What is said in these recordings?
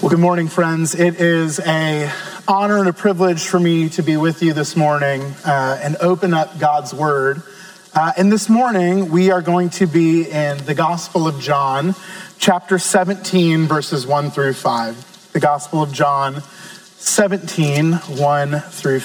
Well, good morning, friends. It is an honor and a privilege for me to be with you this morning and open up God's Word. And this morning, we are going to be in the Gospel of John, chapter 17, verses 1 through 5. The Gospel of John, 17, 1 through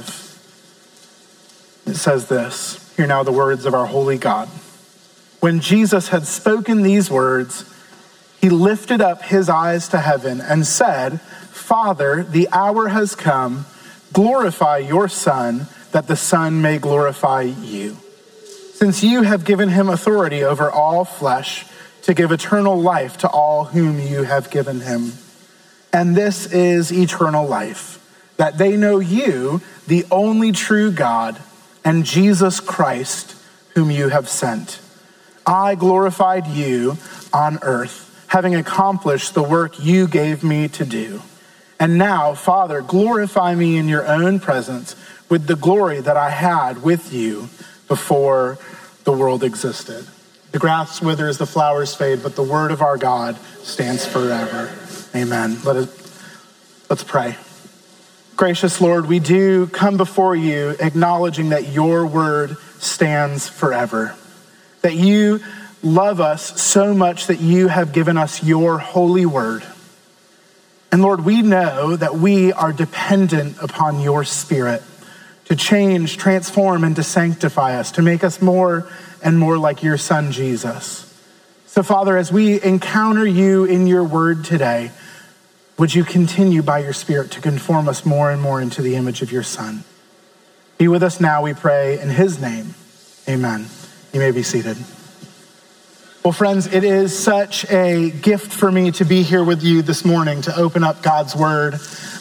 5. It says this, hear now the words of our holy God. When Jesus had spoken these words, he lifted up his eyes to heaven and said, Father, the hour has come. Glorify your Son, that the Son may glorify you. Since you have given him authority over all flesh to give eternal life to all whom you have given him. And this is eternal life, that they know you, the only true God, and Jesus Christ, whom you have sent. I glorified you on earth, having accomplished the work you gave me to do. And now, Father, glorify me in your own presence with the glory that I had with you before the world existed. The grass withers, the flowers fade, but the word of our God stands forever. Amen. Let's pray. Gracious Lord, we do come before you acknowledging that your word stands forever, that you love us so much that you have given us your holy word. And Lord, we know that we are dependent upon your Spirit to change, transform, and to sanctify us, to make us more and more like your Son, Jesus. So Father, as we encounter you in your word today, would you continue by your Spirit to conform us more and more into the image of your Son? Be with us now, we pray, in his name. Amen. You may be seated. Well, friends, it is such a gift for me to be here with you this morning to open up God's word.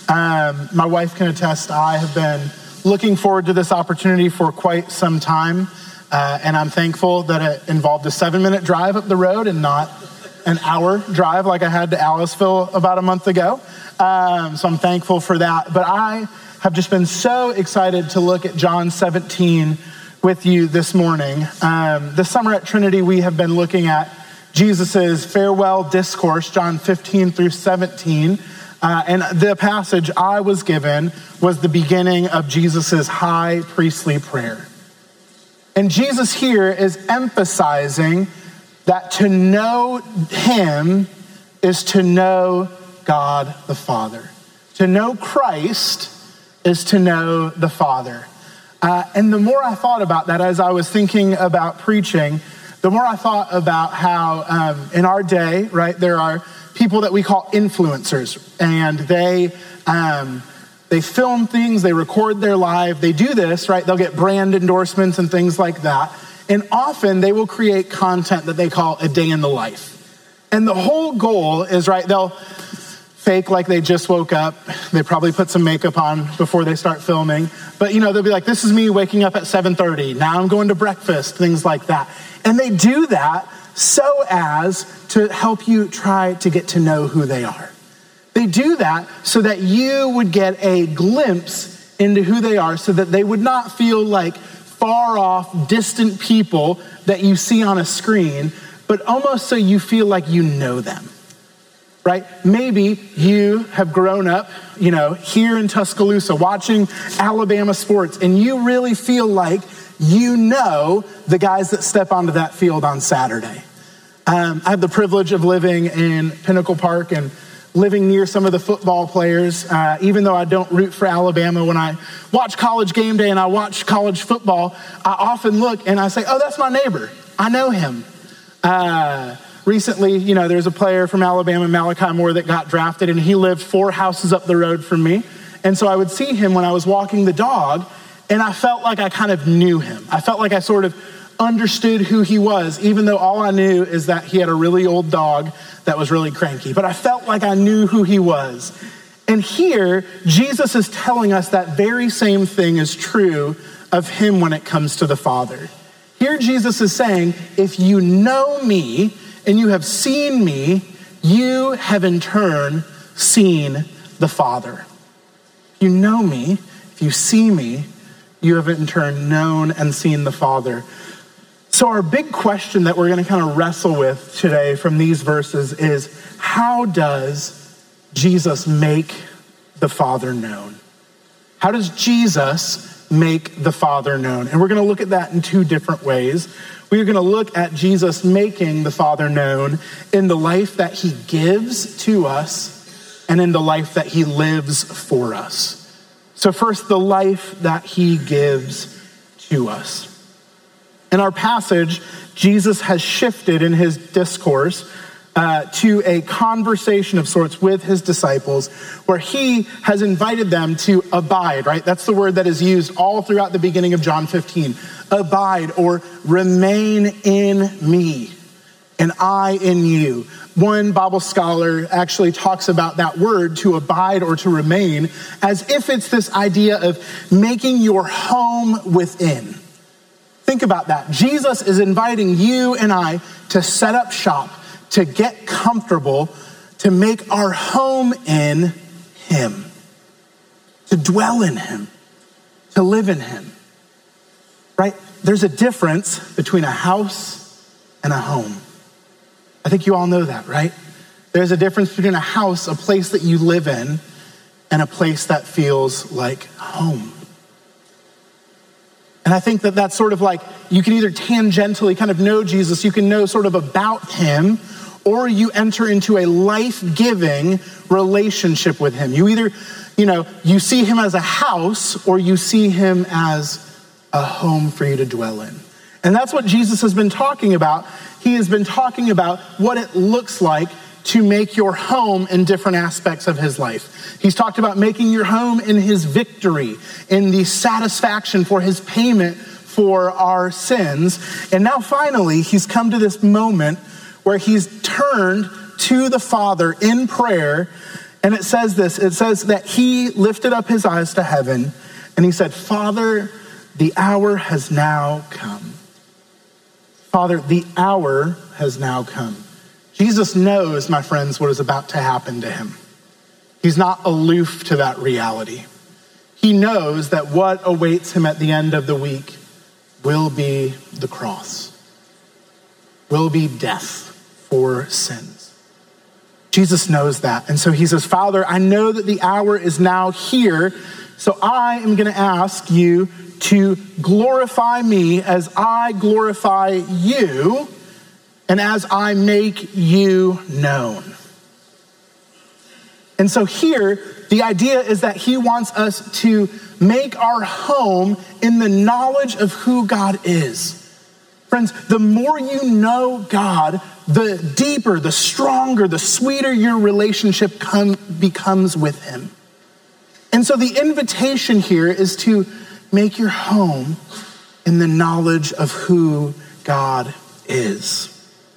My wife can attest, I have been looking forward to this opportunity for quite some time, and I'm thankful that it involved a 7-minute drive up the road and not an hour drive like I had to Aliceville about a month ago. So I'm thankful for that. But I have just been so excited to look at John 17 with you this morning. This summer at Trinity, we have been looking at Jesus's farewell discourse, John 15 through 17. And the passage I was given was the beginning of Jesus's high priestly prayer. And Jesus here is emphasizing that to know him is to know God the Father. To know Christ is to know the Father. And the more I thought about that as I was thinking about preaching, the more I thought about how in our day, right, there are people that we call influencers, and they film things, they record their life, they do this, right? They'll get brand endorsements and things like that. And often they will create content that they call a day in the life. And the whole goal is, right, they'll fake like they just woke up. They probably put some makeup on before they start filming. But, they'll be like, this is me waking up at 7:30. Now I'm going to breakfast, things like that. And they do that so as to help you try to get to know who they are. They do that so that you would get a glimpse into who they are so that they would not feel like far off, distant people that you see on a screen, but almost so you feel like you know them. Right? Maybe you have grown up, here in Tuscaloosa watching Alabama sports, and you really feel like you know the guys that step onto that field on Saturday. I have the privilege of living in Pinnacle Park and living near some of the football players, even though I don't root for Alabama. When I watch College Game Day and I watch college football, I often look and I say, oh, that's my neighbor. I know him. Recently, there's a player from Alabama, Malachi Moore, that got drafted, and he lived 4 houses up the road from me. And so I would see him when I was walking the dog, and I felt like I kind of knew him. I felt like I sort of understood who he was, even though all I knew is that he had a really old dog that was really cranky. But I felt like I knew who he was. And here, Jesus is telling us that very same thing is true of him when it comes to the Father. Here, Jesus is saying, if you know me, and you have seen me, you have in turn seen the Father. If you know me, if you see me, you have in turn known and seen the Father. So our big question that we're going to kind of wrestle with today from these verses is, how does Jesus make the Father known? How does Jesus make the Father known? And we're going to look at that in two different ways. We are going to look at Jesus making the Father known in the life that he gives to us and in the life that he lives for us. So first, the life that he gives to us. In our passage, Jesus has shifted in his discourse to a conversation of sorts with his disciples where he has invited them to abide, right? That's the word that is used all throughout the beginning of John 15. Abide or remain in me and I in you. One Bible scholar actually talks about that word to abide or to remain as if it's this idea of making your home within. Think about that. Jesus is inviting you and I to set up shop, to get comfortable, to make our home in him, to dwell in him, to live in him, right? There's a difference between a house and a home. I think you all know that, right? There's a difference between a house, a place that you live in, and a place that feels like home. And I think that that's sort of like, you can either tangentially kind of know Jesus, you can know sort of about him, or you enter into a life-giving relationship with him. You either, you see him as a house, or you see him as a home for you to dwell in. And that's what Jesus has been talking about. He has been talking about what it looks like to make your home in different aspects of his life. He's talked about making your home in his victory, in the satisfaction for his payment for our sins. And now finally, he's come to this moment where he's turned to the Father in prayer. And it says this, it says that he lifted up his eyes to heaven and he said, Father, the hour has now come. Father, the hour has now come. Jesus knows, my friends, what is about to happen to him. He's not aloof to that reality. He knows that what awaits him at the end of the week will be the cross, will be death for sins. Jesus knows that. And so he says, Father, I know that the hour is now here, so I am going to ask you to glorify me as I glorify you and as I make you known. And so here, the idea is that he wants us to make our home in the knowledge of who God is. Friends, the more you know God, the deeper, the stronger, the sweeter your relationship becomes with him. And so the invitation here is to make your home in the knowledge of who God is.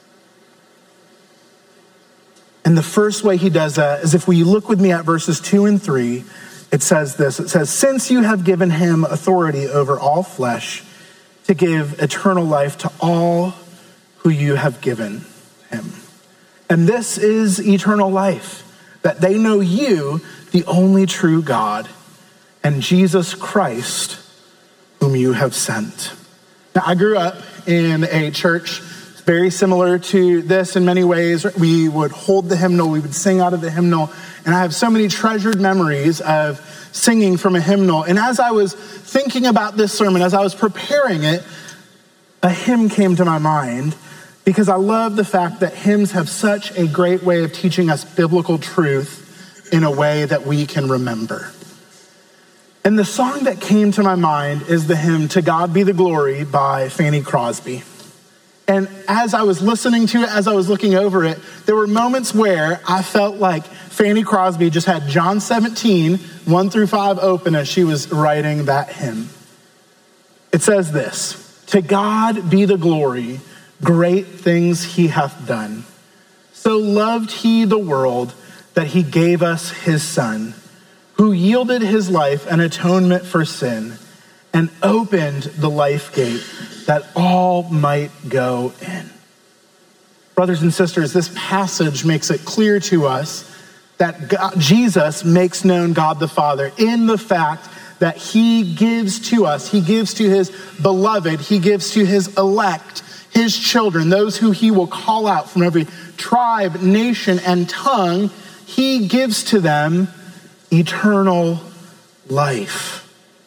And the first way he does that is if we look with me at verses 2 and 3, it says this. It says, since you have given him authority over all flesh to give eternal life to all who you have given him. And this is eternal life, that they know you, the only true God, and Jesus Christ, whom you have sent. Now, I grew up in a church very similar to this in many ways. We would hold the hymnal, we would sing out of the hymnal, and I have so many treasured memories of singing from a hymnal. And as I was thinking about this sermon, as I was preparing it, a hymn came to my mind because I love the fact that hymns have such a great way of teaching us biblical truth in a way that we can remember. And the song that came to my mind is the hymn, To God Be the Glory by Fanny Crosby. And as I was listening to it, as I was looking over it, there were moments where I felt like Fanny Crosby just had John 17, 1 through 5 open as she was writing that hymn. It says this, to God be the glory, great things he hath done. So loved he the world that he gave us his son, who yielded his life an atonement for sin and opened the life gate that all might go in. Brothers and sisters, this passage makes it clear to us that Jesus makes known God the Father in the fact that he gives to us, he gives to his beloved, he gives to his elect, his children, those who he will call out from every tribe, nation, and tongue. he gives to them eternal life.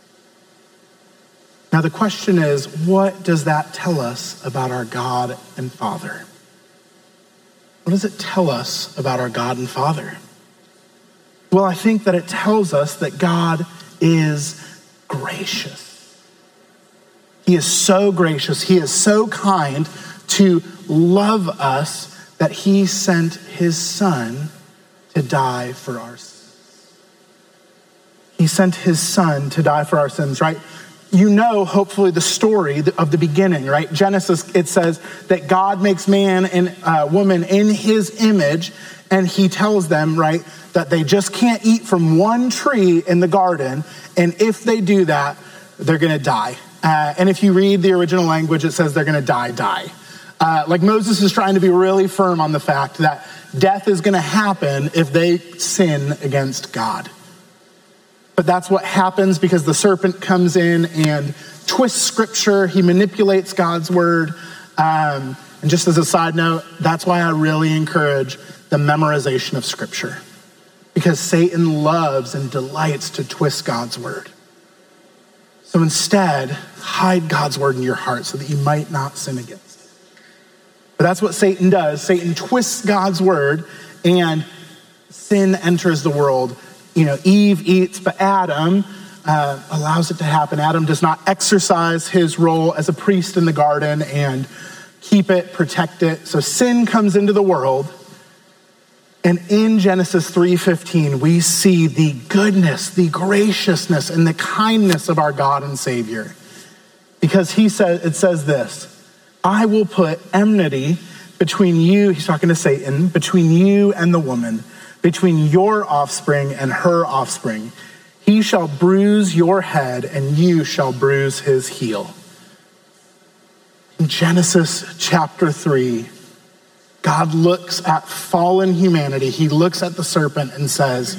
Now the question is, what does that tell us about our God and Father? What does it tell us about our God and Father? Well, I think that it tells us that God is gracious. He is so gracious. He is so kind to love us that he sent his son to die for our sins. He sent his son to die for our sins, right? You know, hopefully, the story of the beginning, right? Genesis, it says that God makes man and woman in his image, and he tells them, right, that they just can't eat from one tree in the garden, and if they do that, they're gonna die. And if you read the original language, it says they're gonna die. Like Moses is trying to be really firm on the fact that death is gonna happen if they sin against God. But that's what happens because the serpent comes in and twists scripture. He manipulates God's word. And just as a side note, that's why I really encourage the memorization of scripture, because Satan loves and delights to twist God's word. So instead, hide God's word in your heart so that you might not sin against it. But that's what Satan does. Satan twists God's word and sin enters the world. You know, Eve eats, but Adam allows it to happen. Adam does not exercise his role as a priest in the garden and keep it, protect it. So sin comes into the world. And in Genesis 3:15, we see the goodness, the graciousness, and the kindness of our God and Savior. Because it says this, I will put enmity between you, he's talking to Satan, between you and the woman, between your offspring and her offspring. He shall bruise your head and you shall bruise his heel. In Genesis chapter 3, God looks at fallen humanity. He looks at the serpent and says,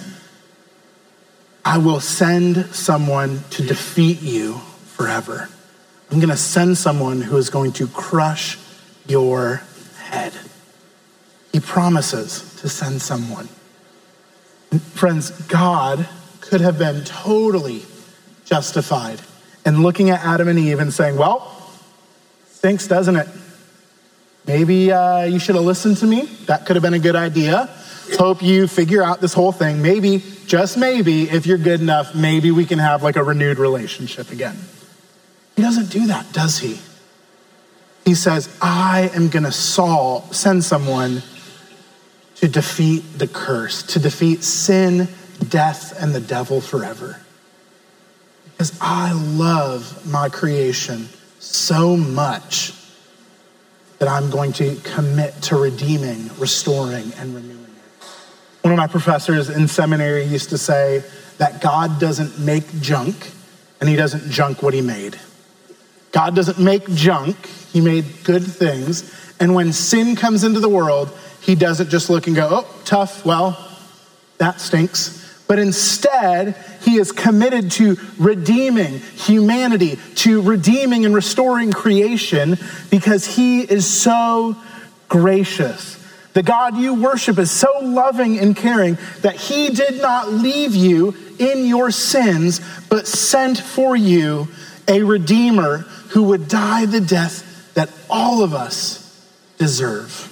I will send someone to defeat you forever. I'm going to send someone who is going to crush your head. He promises to send someone. Friends, God could have been totally justified in looking at Adam and Eve and saying, well, stinks, doesn't it? Maybe you should have listened to me. That could have been a good idea. Hope you figure out this whole thing. Maybe, just maybe, if you're good enough, maybe we can have like a renewed relationship again. He doesn't do that, does he? He says, I am going to send someone to defeat the curse, to defeat sin, death, and the devil forever. Because I love my creation so much that I'm going to commit to redeeming, restoring, and renewing it. One of my professors in seminary used to say that God doesn't make junk, and he doesn't junk what he made. God doesn't make junk, he made good things, and when sin comes into the world, he doesn't just look and go, oh, tough, well, that stinks. But instead, he is committed to redeeming humanity, to redeeming and restoring creation because he is so gracious. The God you worship is so loving and caring that he did not leave you in your sins, but sent for you a Redeemer who would die the death that all of us deserve.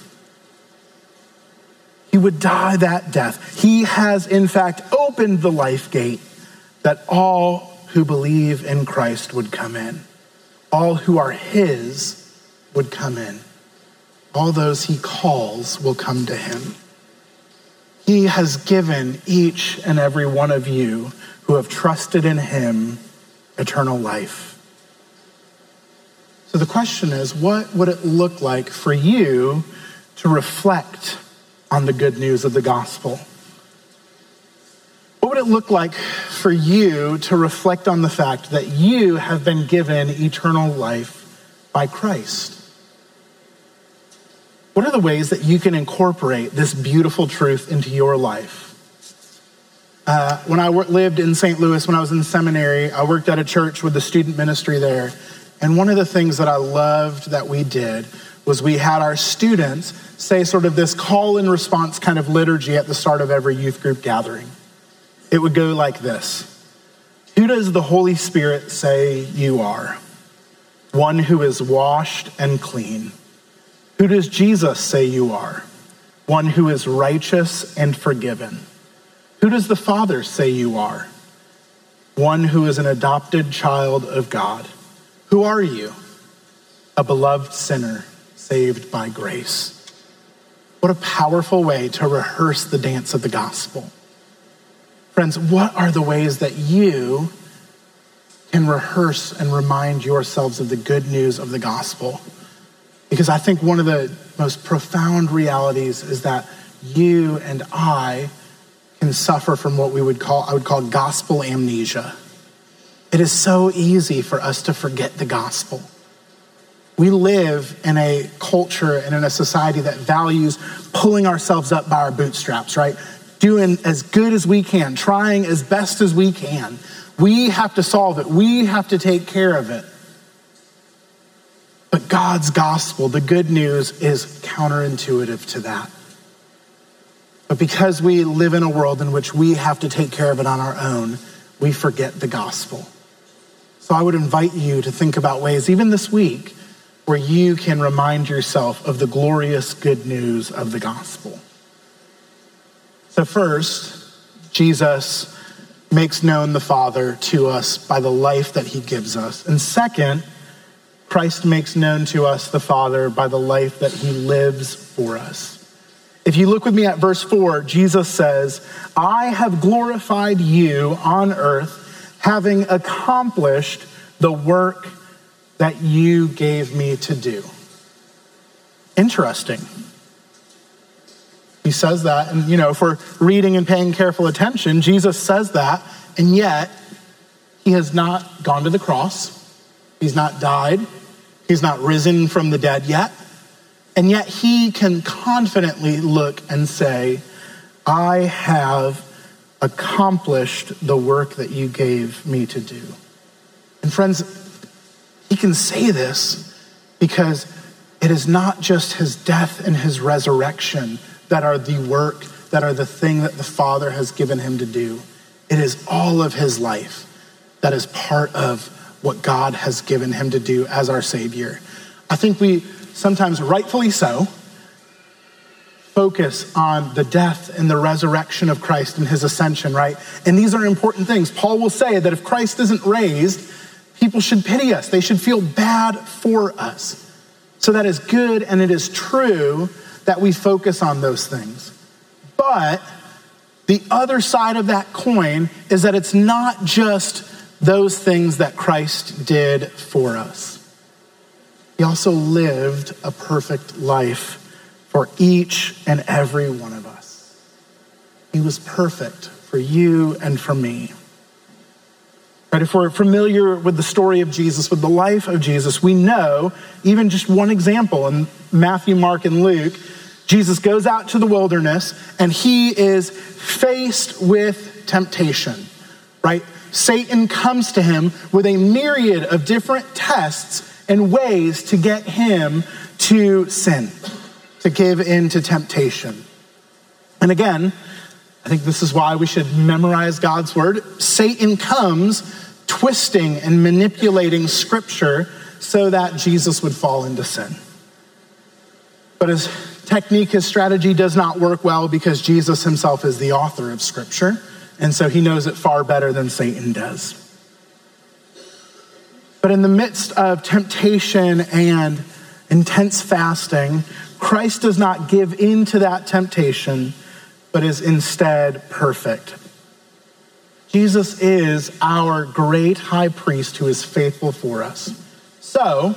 He would die that death. He has, in fact, opened the life gate that all who believe in Christ would come in. All who are his would come in. All those he calls will come to him. He has given each and every one of you who have trusted in him eternal life. So the question is, what would it look like for you to reflect on the good news of the gospel? What would it look like for you to reflect on the fact that you have been given eternal life by Christ? What are the ways that you can incorporate this beautiful truth into your life? When I lived in St. Louis, when I was in seminary, I worked at a church with the student ministry there. And one of the things that I loved that we did was we had our students say sort of this call and response kind of liturgy at the start of every youth group gathering. It would go like this. Who does the Holy Spirit say you are? One who is washed and clean. Who does Jesus say you are? One who is righteous and forgiven. Who does the Father say you are? One who is an adopted child of God. Who are you? A beloved sinner saved by grace. What a powerful way to rehearse the dance of the gospel. Friends, what are the ways that you can rehearse and remind yourselves of the good news of the gospel? Because I think one of the most profound realities is that you and I can suffer from what I would call gospel amnesia. It is so easy for us to forget the gospel. We live in a culture and in a society that values pulling ourselves up by our bootstraps, right? Doing as good as we can, trying as best as we can. We have to solve it. We have to take care of it. But God's gospel, the good news, is counterintuitive to that. But because we live in a world in which we have to take care of it on our own, we forget the gospel. So I would invite you to think about ways, even this week, where you can remind yourself of the glorious good news of the gospel. So first, Jesus makes known the Father to us by the life that he gives us. And second, Christ makes known to us the Father by the life that he lives for us. If you look with me at verse 4, Jesus says, I have glorified you on earth, having accomplished the work that you gave me to do. Interesting. He says that, and if we're reading and paying careful attention, Jesus says that, and yet he has not gone to the cross. He's not died. He's not risen from the dead yet. And yet he can confidently look and say, I have accomplished the work that you gave me to do. And friends, he can say this because it is not just his death and his resurrection that are the work, that are the thing that the Father has given him to do. It is all of his life that is part of what God has given him to do as our Savior. I think we sometimes, rightfully so, focus on the death and the resurrection of Christ and his ascension, right? And these are important things. Paul will say that if Christ isn't raised, people should pity us. They should feel bad for us. So that is good and it is true that we focus on those things. But the other side of that coin is that it's not just those things that Christ did for us. He also lived a perfect life for each and every one of us. He was perfect for you and for me. Right, if we're familiar with the story of Jesus, with the life of Jesus, we know, even just one example in Matthew, Mark, and Luke, Jesus goes out to the wilderness and he is faced with temptation, right? Satan comes to him with a myriad of different tests and ways to get him to sin, to give in to temptation. And again, I think this is why we should memorize God's word. Satan comes twisting and manipulating scripture so that Jesus would fall into sin. But his technique, his strategy does not work well because Jesus himself is the author of scripture. And so he knows it far better than Satan does. But in the midst of temptation and intense fasting, Christ does not give in to that temptation, but is instead perfect. Jesus is our great high priest who is faithful for us. So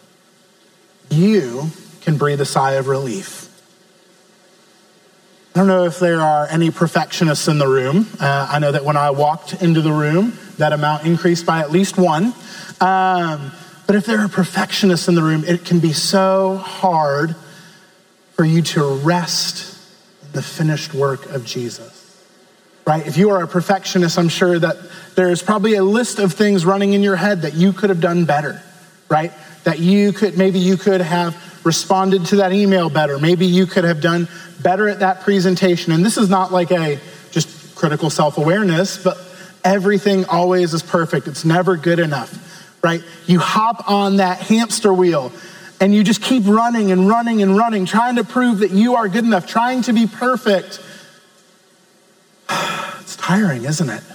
you can breathe a sigh of relief. I don't know if there are any perfectionists in the room. I know that when I walked into the room, that amount increased by at least one. But if there are perfectionists in the room, it can be so hard for you to rest in the finished work of Jesus, right? If you are a perfectionist, I'm sure that there's probably a list of things running in your head that you could have done better, right? That maybe you could have responded to that email better. Maybe you could have done better at that presentation. And this is not like a just critical self-awareness, but everything always is perfect. It's never good enough, right? You hop on that hamster wheel and you just keep running and running and running, trying to prove that you are good enough, trying to be perfect. It's tiring, isn't it?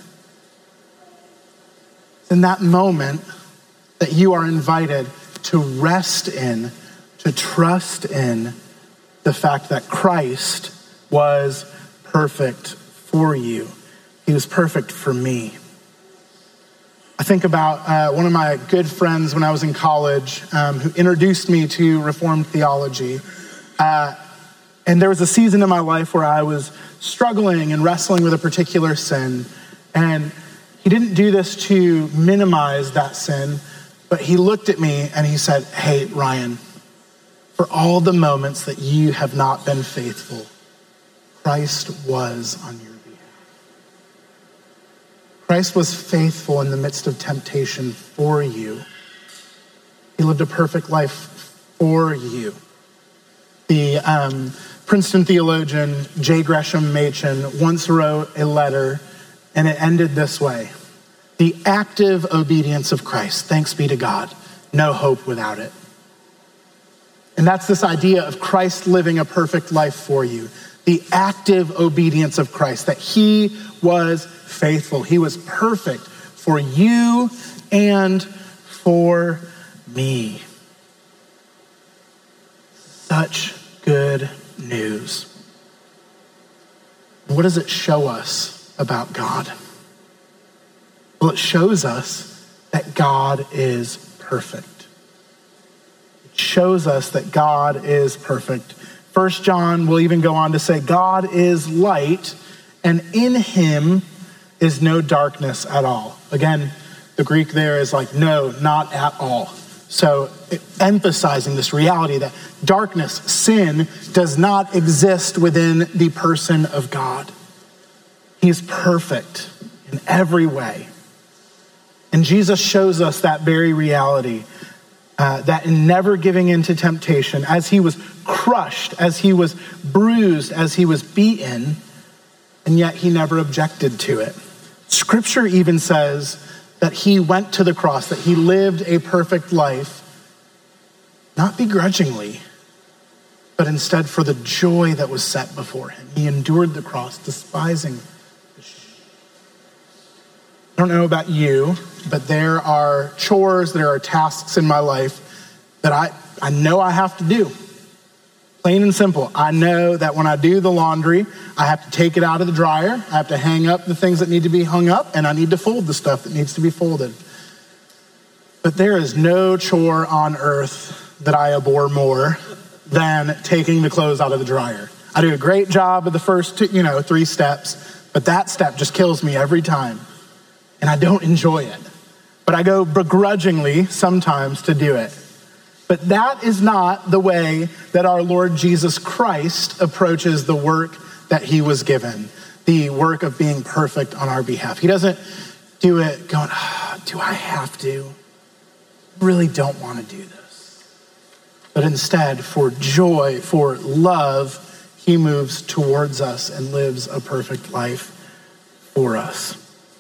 It's in that moment that you are invited to rest in, to trust in the fact that Christ was perfect for you. He was perfect for me. I think about one of my good friends when I was in college who introduced me to Reformed theology. And there was a season in my life where I was struggling and wrestling with a particular sin. And he didn't do this to minimize that sin, but he looked at me and he said, "Hey, Ryan, for all the moments that you have not been faithful, Christ was on your behalf. Christ was faithful in the midst of temptation for you. He lived a perfect life for you." The Princeton theologian J. Gresham Machen once wrote a letter, and it ended this way: "The active obedience of Christ, thanks be to God, no hope without it." And that's this idea of Christ living a perfect life for you. The active obedience of Christ, that he was faithful. He was perfect for you and for me. Such good news. What does it show us about God? Well, it shows us that God is perfect. It shows us that God is perfect. 1 John will even go on to say, God is light, and in him is no darkness at all. Again, the Greek there is like, no, not at all. So emphasizing this reality that darkness, sin, does not exist within the person of God. He is perfect in every way. And Jesus shows us that very reality, that in never giving into temptation, as he was crushed, as he was bruised, as he was beaten, and yet he never objected to it. Scripture even says that he went to the cross, that he lived a perfect life, not begrudgingly, but instead for the joy that was set before him. He endured the cross, despising the shame. I don't know about you, but there are chores, there are tasks in my life that I know I have to do. Plain and simple. I know that when I do the laundry, I have to take it out of the dryer, I have to hang up the things that need to be hung up, and I need to fold the stuff that needs to be folded. But there is no chore on earth that I abhor more than taking the clothes out of the dryer. I do a great job of the first 3 steps, but that step just kills me every time. And I don't enjoy it. But I go begrudgingly sometimes to do it. But that is not the way that our Lord Jesus Christ approaches the work that he was given, the work of being perfect on our behalf. He doesn't do it going, do I have to? I really don't want to do this. But instead, for joy, for love, he moves towards us and lives a perfect life for us.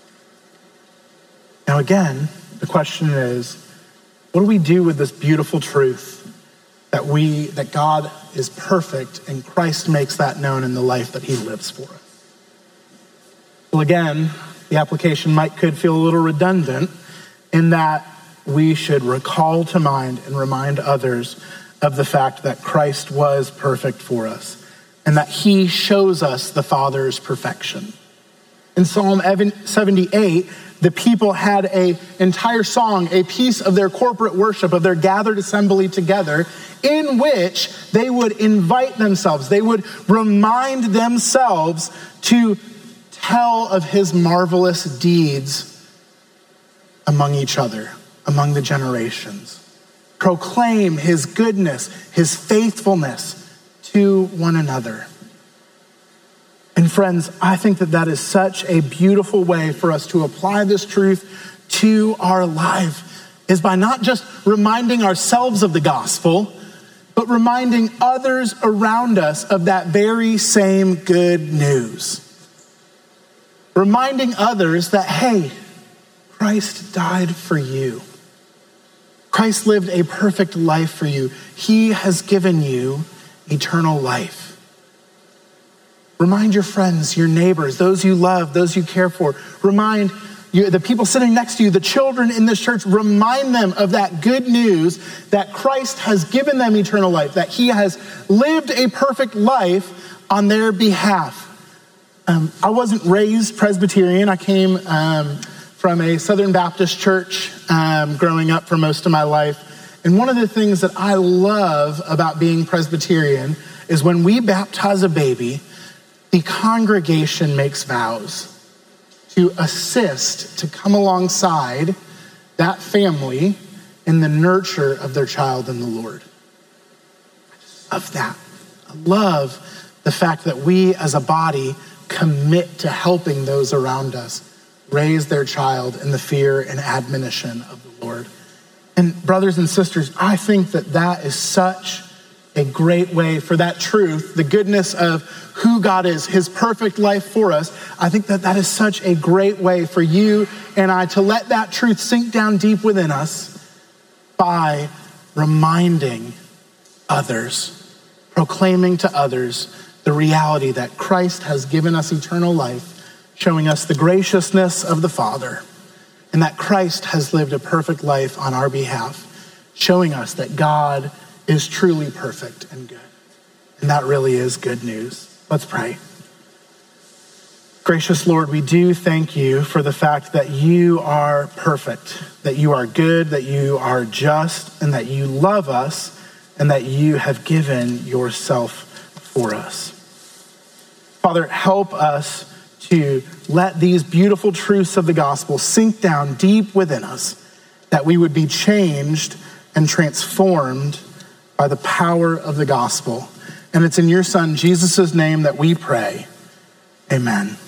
Now again, the question is, what do we do with this beautiful truth that God is perfect and Christ makes that known in the life that he lives for us? Well, again, the application could feel a little redundant in that we should recall to mind and remind others of the fact that Christ was perfect for us and that he shows us the Father's perfection. In Psalm 78, the people had an entire song, a piece of their corporate worship, of their gathered assembly together, in which they would invite themselves, they would remind themselves to tell of his marvelous deeds among each other, among the generations. Proclaim his goodness, his faithfulness to one another. And friends, I think that is such a beautiful way for us to apply this truth to our life, is by not just reminding ourselves of the gospel, but reminding others around us of that very same good news. Reminding others that, hey, Christ died for you. Christ lived a perfect life for you. He has given you eternal life. Remind your friends, your neighbors, those you love, those you care for. Remind the people sitting next to you, the children in this church, remind them of that good news that Christ has given them eternal life, that he has lived a perfect life on their behalf. I wasn't raised Presbyterian. I came from a Southern Baptist church growing up for most of my life. And one of the things that I love about being Presbyterian is when we baptize a baby, the congregation makes vows to assist, to come alongside that family in the nurture of their child in the Lord. I just love that. I love the fact that we as a body commit to helping those around us raise their child in the fear and admonition of the Lord. And brothers and sisters, I think that that is such a great way for that truth, the goodness of who God is, his perfect life for us. I think that that is such a great way for you and I to let that truth sink down deep within us by reminding others, proclaiming to others the reality that Christ has given us eternal life, showing us the graciousness of the Father, and that Christ has lived a perfect life on our behalf, showing us that God is truly perfect and good. And that really is good news. Let's pray. Gracious Lord, we do thank you for the fact that you are perfect, that you are good, that you are just, and that you love us, and that you have given yourself for us. Father, help us to let these beautiful truths of the gospel sink down deep within us, that we would be changed and transformed by the power of the gospel. And it's in your Son, Jesus' name, that we pray. Amen.